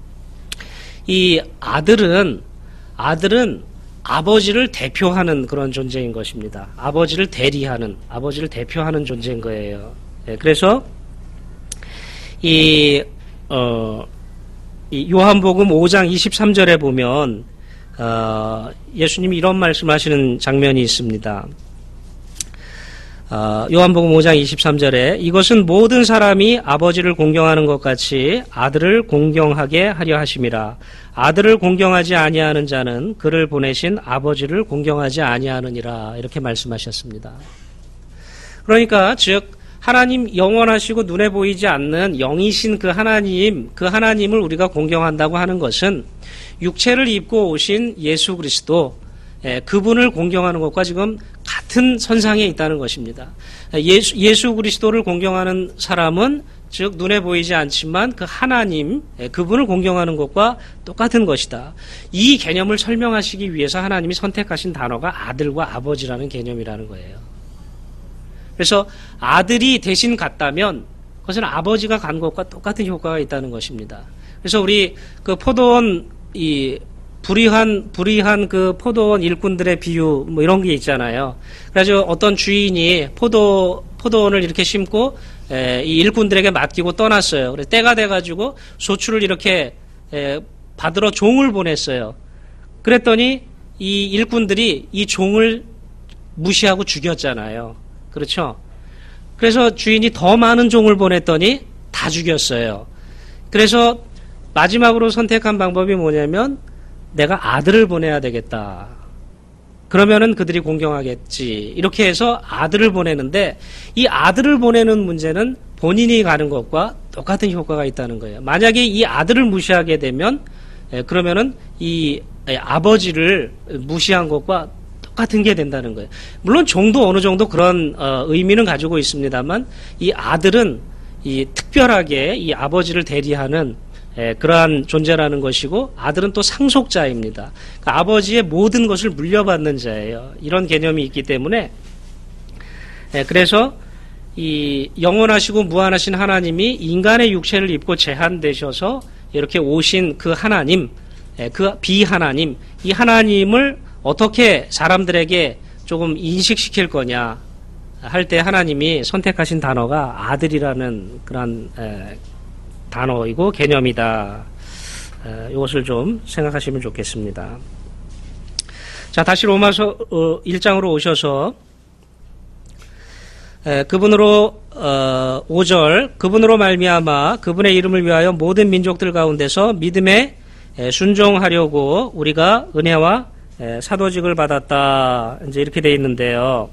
이 아들은 아들은 아버지를 대표하는 그런 존재인 것입니다. 아버지를 대리하는, 아버지를 대표하는 존재인 거예요. 네, 그래서 이, 어, 이 요한복음 오 장 이십삼 절에 보면 어, 예수님이 이런 말씀하시는 장면이 있습니다. 어, 요한복음 오 장 이십삼 절에 이것은 모든 사람이 아버지를 공경하는 것 같이 아들을 공경하게 하려 하심이라. 아들을 공경하지 아니하는 자는 그를 보내신 아버지를 공경하지 아니하느니라. 이렇게 말씀하셨습니다. 그러니까 즉 하나님 영원하시고 눈에 보이지 않는 영이신 그 하나님, 그 하나님을 우리가 공경한다고 하는 것은 육체를 입고 오신 예수 그리스도, 예, 그분을 공경하는 것과 지금 같은 선상에 있다는 것입니다. 예수, 예수 그리스도를 공경하는 사람은 즉 눈에 보이지 않지만 그 하나님, 그분을 공경하는 것과 똑같은 것이다. 이 개념을 설명하시기 위해서 하나님이 선택하신 단어가 아들과 아버지라는 개념이라는 거예요. 그래서 아들이 대신 갔다면 그것은 아버지가 간 것과 똑같은 효과가 있다는 것입니다. 그래서 우리 그 포도원 이 불의한 불의한 그 포도원 일꾼들의 비유 뭐 이런 게 있잖아요. 그래서 어떤 주인이 포도 포도원을 이렇게 심고 에, 이 일꾼들에게 맡기고 떠났어요. 그래서 때가 돼가지고 소출을 이렇게 에, 받으러 종을 보냈어요. 그랬더니 이 일꾼들이 이 종을 무시하고 죽였잖아요. 그렇죠? 그래서 주인이 더 많은 종을 보냈더니 다 죽였어요. 그래서 마지막으로 선택한 방법이 뭐냐면 내가 아들을 보내야 되겠다. 그러면은 그들이 공경하겠지. 이렇게 해서 아들을 보내는데 이 아들을 보내는 문제는 본인이 가는 것과 똑같은 효과가 있다는 거예요. 만약에 이 아들을 무시하게 되면 그러면은 이 아버지를 무시한 것과 똑같은 게 된다는 거예요. 물론 종도 어느 정도 그런 의미는 가지고 있습니다만 이 아들은 이 특별하게 이 아버지를 대리하는 예, 그러한 존재라는 것이고 아들은 또 상속자입니다. 그러니까 아버지의 모든 것을 물려받는 자예요. 이런 개념이 있기 때문에 예, 그래서 이 영원하시고 무한하신 하나님이 인간의 육체를 입고 제한되셔서 이렇게 오신 그 하나님, 예, 그 비하나님, 이 하나님을 어떻게 사람들에게 조금 인식시킬 거냐 할 때 하나님이 선택하신 단어가 아들이라는 그런 에, 단어이고 개념이다. 에, 이것을 좀 생각하시면 좋겠습니다. 자, 다시 로마서 어, 일 장으로 오셔서 에, 그분으로 어, 오 절 그분으로 말미암아 그분의 이름을 위하여 모든 민족들 가운데서 믿음에 에, 순종하려고 우리가 은혜와 에, 사도직을 받았다. 이제 이렇게 돼 있는데요.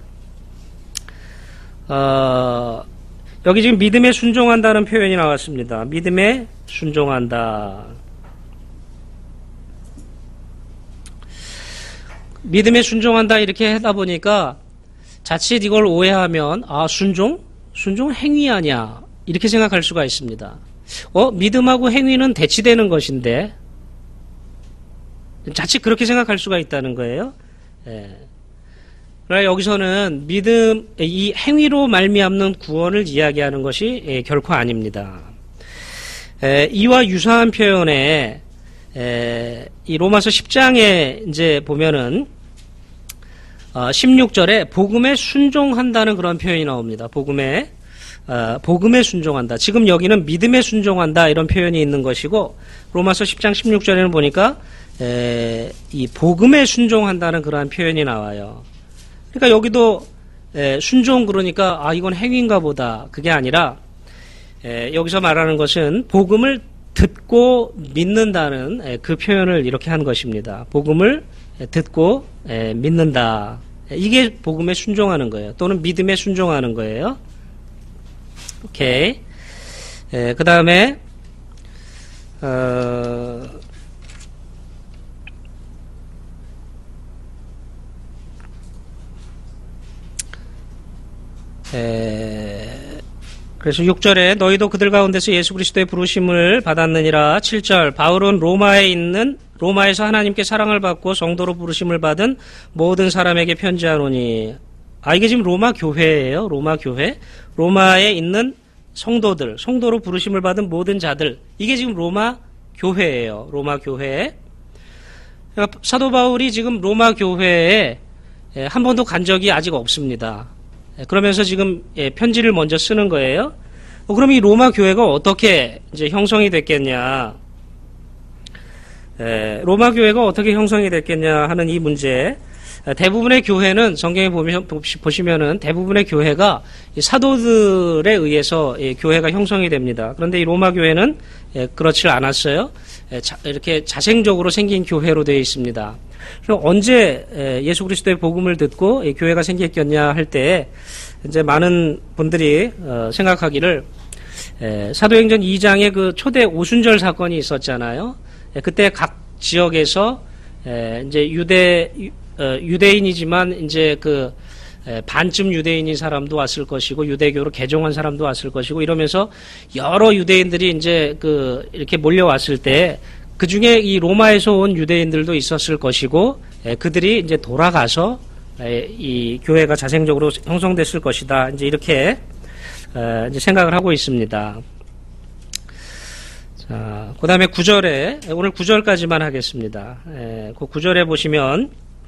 어, 여기 지금 믿음에 순종한다는 표현이 나왔습니다. 믿음에 순종한다. 믿음에 순종한다 이렇게 하다 보니까 자칫 이걸 오해하면 아 순종? 순종 행위 아니야 이렇게 생각할 수가 있습니다. 어 믿음하고 행위는 대치되는 것인데 자칫 그렇게 생각할 수가 있다는 거예요. 예. 그러나 여기서는 믿음, 이 행위로 말미암는 구원을 이야기하는 것이 예, 결코 아닙니다. 에, 이와 유사한 표현에 에, 이 로마서 십 장에 이제 보면은 어, 십육 절에 복음에 순종한다는 그런 표현이 나옵니다. 복음에 어, 복음에 순종한다. 지금 여기는 믿음에 순종한다 이런 표현이 있는 것이고 로마서 십 장 십육 절에는 보니까 에, 이 복음에 순종한다는 그러한 표현이 나와요. 그러니까 여기도 에, 순종 그러니까 아 이건 행위인가 보다. 그게 아니라 에, 여기서 말하는 것은 복음을 듣고 믿는다는 에, 그 표현을 이렇게 한 것입니다. 복음을 에, 듣고 에, 믿는다. 에, 이게 복음에 순종하는 거예요. 또는 믿음에 순종하는 거예요. 오케이. 그 다음에 어, 에, 그래서 육 절에 너희도 그들 가운데서 예수 그리스도의 부르심을 받았느니라. 칠 절 바울은 로마에 있는 로마에서 하나님께 사랑을 받고 성도로 부르심을 받은 모든 사람에게 편지하노니. 아 이게 지금 로마 교회예요. 로마 교회. 로마에 있는 성도들, 성도로 부르심을 받은 모든 자들. 이게 지금 로마 교회예요. 로마 교회. 그러니까 사도 바울이 지금 로마 교회에 한 번도 간 적이 아직 없습니다. 그러면서 지금 편지를 먼저 쓰는 거예요. 그럼 이 로마 교회가 어떻게 이제 형성이 됐겠냐? 로마 교회가 어떻게 형성이 됐겠냐 하는 이 문제. 대부분의 교회는 성경에 보면 보시면은 대부분의 교회가 사도들에 의해서 교회가 형성이 됩니다. 그런데 이 로마 교회는 그렇지 않았어요. 이렇게 자생적으로 생긴 교회로 되어 있습니다. 그럼 언제 예수 그리스도의 복음을 듣고 교회가 생겼겠냐 할 때 이제 많은 분들이 생각하기를 사도행전 이 장에 그 초대 오순절 사건이 있었잖아요. 그때 각 지역에서 이제 유대 유대인이지만 이제 그 반쯤 유대인인 사람도 왔을 것이고 유대교로 개종한 사람도 왔을 것이고 이러면서 여러 유대인들이 이제 그 이렇게 몰려왔을 때 그 중에 이 로마에서 온 유대인들도 있었을 것이고 그들이 이제 돌아가서 이 교회가 자생적으로 형성됐을 것이다. 이제 이렇게 이제 생각을 하고 있습니다. 자, 그 다음에 구 절에, 오늘 구 절까지만 하겠습니다. 에, 그 구 절에 보시면,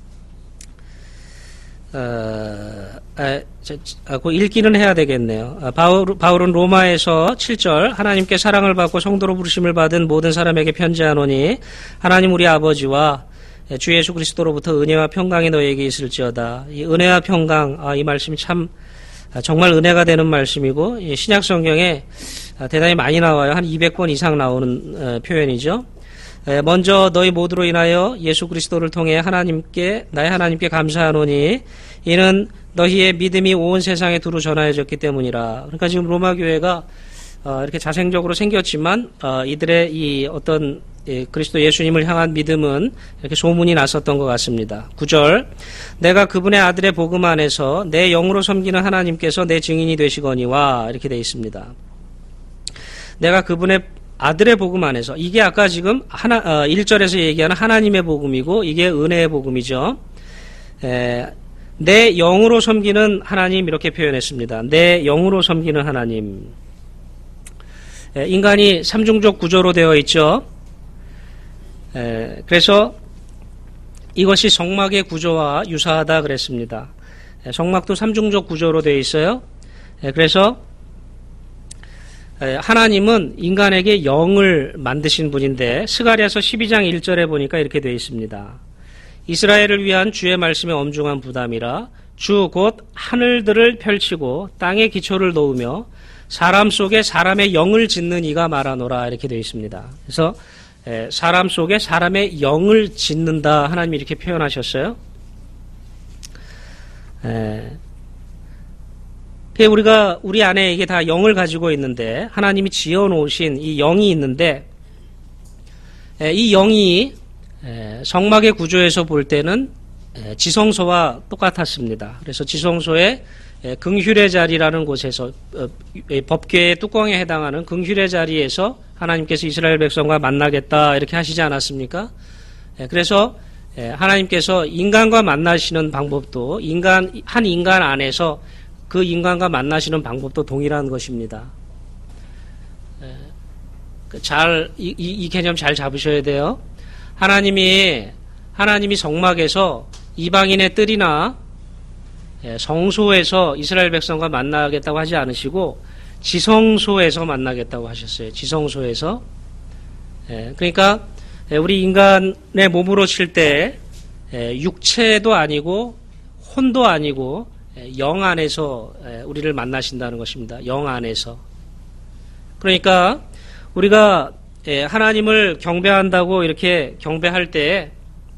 어, 아, 저, 아, 그 읽기는 해야 되겠네요. 아, 바울, 바울은 로마에서 칠 절, 하나님께 사랑을 받고 성도로 부르심을 받은 모든 사람에게 편지하노니, 하나님 우리 아버지와 주 예수 그리스도로부터 은혜와 평강이 너에게 있을지어다. 이 은혜와 평강, 아, 이 말씀이 참, 정말 은혜가 되는 말씀이고 신약 성경에 대단히 많이 나와요. 한 이백 번 이상 나오는 표현이죠. 먼저 너희 모두로 인하여 예수 그리스도를 통해 하나님께 나의 하나님께 감사하노니 이는 너희의 믿음이 온 세상에 두루 전하여졌기 때문이라. 그러니까 지금 로마 교회가 이렇게 자생적으로 생겼지만 이들의 이 어떤 그리스도 예수님을 향한 믿음은 이렇게 소문이 났었던 것 같습니다. 구 절 내가 그분의 아들의 복음 안에서 내 영으로 섬기는 하나님께서 내 증인이 되시거니와 이렇게 되어 있습니다. 내가 그분의 아들의 복음 안에서 이게 아까 지금 하나, 어, 일 절에서 얘기하는 하나님의 복음이고 이게 은혜의 복음이죠. 에, 내 영으로 섬기는 하나님 이렇게 표현했습니다. 내 영으로 섬기는 하나님. 에, 인간이 삼중적 구조로 되어 있죠. 에, 그래서 이것이 성막의 구조와 유사하다 그랬습니다. 에, 성막도 삼중적 구조로 되어 있어요. 에, 그래서 에, 하나님은 인간에게 영을 만드신 분인데 스가랴서 십이 장 일 절에 보니까 이렇게 되어 있습니다. 이스라엘을 위한 주의 말씀의 엄중한 부담이라 주 곧 하늘들을 펼치고 땅에 기초를 놓으며 사람 속에 사람의 영을 짓는 이가 말하노라 이렇게 되어 있습니다. 그래서 사람 속에 사람의 영을 짓는다 하나님이 이렇게 표현하셨어요. 에, 우리가 우리 안에 이게 다 영을 가지고 있는데 하나님이 지어놓으신 이 영이 있는데 에, 이 영이 에, 성막의 구조에서 볼 때는 에, 지성소와 똑같았습니다. 그래서 지성소에 에, 긍휼의 자리라는 곳에서 어, 법궤의 뚜껑에 해당하는 긍휼의 자리에서 하나님께서 이스라엘 백성과 만나겠다 이렇게 하시지 않았습니까? 에, 그래서 에, 하나님께서 인간과 만나시는 방법도 인간 한 인간 안에서 그 인간과 만나시는 방법도 동일한 것입니다. 에, 잘 이, 이, 이 개념 잘 잡으셔야 돼요. 하나님이 하나님이 성막에서 이방인의 뜰이나 성소에서 이스라엘 백성과 만나겠다고 하지 않으시고 지성소에서 만나겠다고 하셨어요. 지성소에서. 그러니까 우리 인간의 몸으로 칠 때 육체도 아니고 혼도 아니고 영 안에서 우리를 만나신다는 것입니다. 영 안에서. 그러니까 우리가 하나님을 경배한다고 이렇게 경배할 때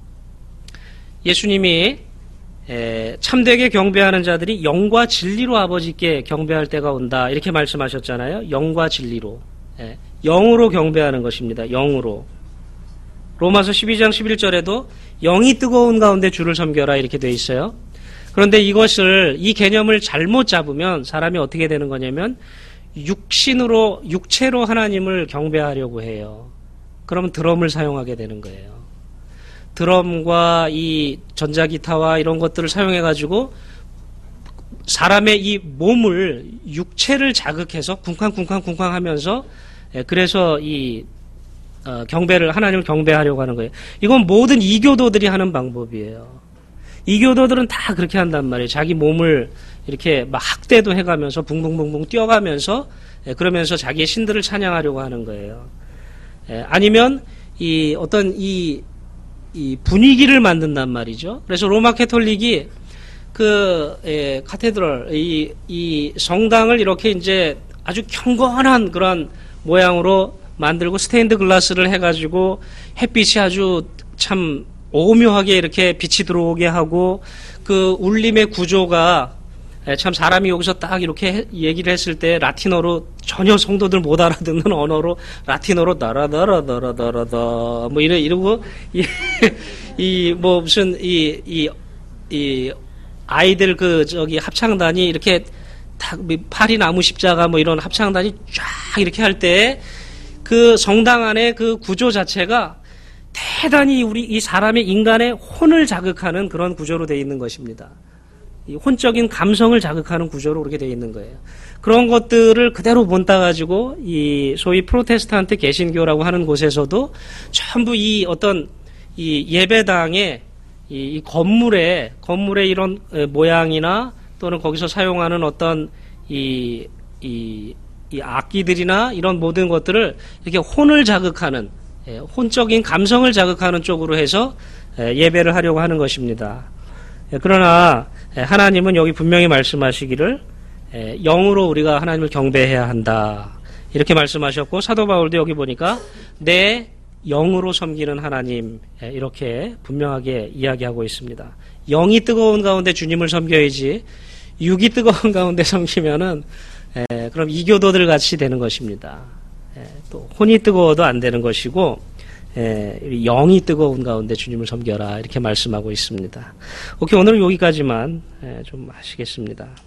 예수님이 참되게 경배하는 자들이 영과 진리로 아버지께 경배할 때가 온다 이렇게 말씀하셨잖아요. 영과 진리로. 영으로 경배하는 것입니다. 영으로. 로마서 십이 장 십일 절에도 영이 뜨거운 가운데 주를 섬겨라 이렇게 돼 있어요. 그런데 이것을 이 개념을 잘못 잡으면 사람이 어떻게 되는 거냐면 육신으로 육체로 하나님을 경배하려고 해요. 그러면 드럼을 사용하게 되는 거예요. 드럼과 이 전자기타와 이런 것들을 사용해 가지고 사람의 이 몸을 육체를 자극해서 쿵쾅쿵쾅쿵쾅 하면서 그래서 이 어, 경배를 하나님을 경배하려고 하는 거예요. 이건 모든 이교도들이 하는 방법이에요. 이교도들은 다 그렇게 한단 말이에요. 자기 몸을 이렇게 막 학대도 해가면서 붕붕붕붕 뛰어가면서 그러면서 자기의 신들을 찬양하려고 하는 거예요. 아니면 이 어떤 이, 이 분위기를 만든단 말이죠. 그래서 로마 캐톨릭이 그 에, 카테드럴 이, 이 성당을 이렇게 이제 아주 경건한 그런 모양으로 만들고 스테인드 글라스를 해가지고 햇빛이 아주 참 오묘하게 이렇게 빛이 들어오게 하고 그 울림의 구조가 참 사람이 여기서 딱 이렇게 얘기를 했을 때 라틴어로 전혀 성도들 못 알아듣는 언어로 라틴어로 다라다라다라다라다 뭐 이러 이러고 이 뭐 무슨 이 이 이 아이들 그 저기 합창단이 이렇게 다 파리 나무 십자가 뭐 이런 합창단이 쫙 이렇게 할 때 그 성당 안에 그 구조 자체가 대단히 우리 이 사람의 인간의 혼을 자극하는 그런 구조로 되어 있는 것입니다. 이 혼적인 감성을 자극하는 구조로 그렇게 되어 있는 거예요. 그런 것들을 그대로 본따 가지고 이 소위 프로테스탄트 개신교라고 하는 곳에서도 전부 이 어떤 이 예배당의 이, 이 건물의 건물의 이런 모양이나 또는 거기서 사용하는 어떤 이, 이, 이 악기들이나 이런 모든 것들을 이렇게 혼을 자극하는 혼적인 감성을 자극하는 쪽으로 해서 예배를 하려고 하는 것입니다. 그러나 하나님은 여기 분명히 말씀하시기를 영으로 우리가 하나님을 경배해야 한다. 이렇게 말씀하셨고 사도 바울도 여기 보니까 내 영으로 섬기는 하나님 이렇게 분명하게 이야기하고 있습니다. 영이 뜨거운 가운데 주님을 섬겨야지 육이 뜨거운 가운데 섬기면은 에, 그럼 이교도들 같이 되는 것입니다. 에, 또 혼이 뜨거워도 안 되는 것이고 에, 영이 뜨거운 가운데 주님을 섬겨라 이렇게 말씀하고 있습니다. 오케이 오늘은 여기까지만 에, 좀 하시겠습니다.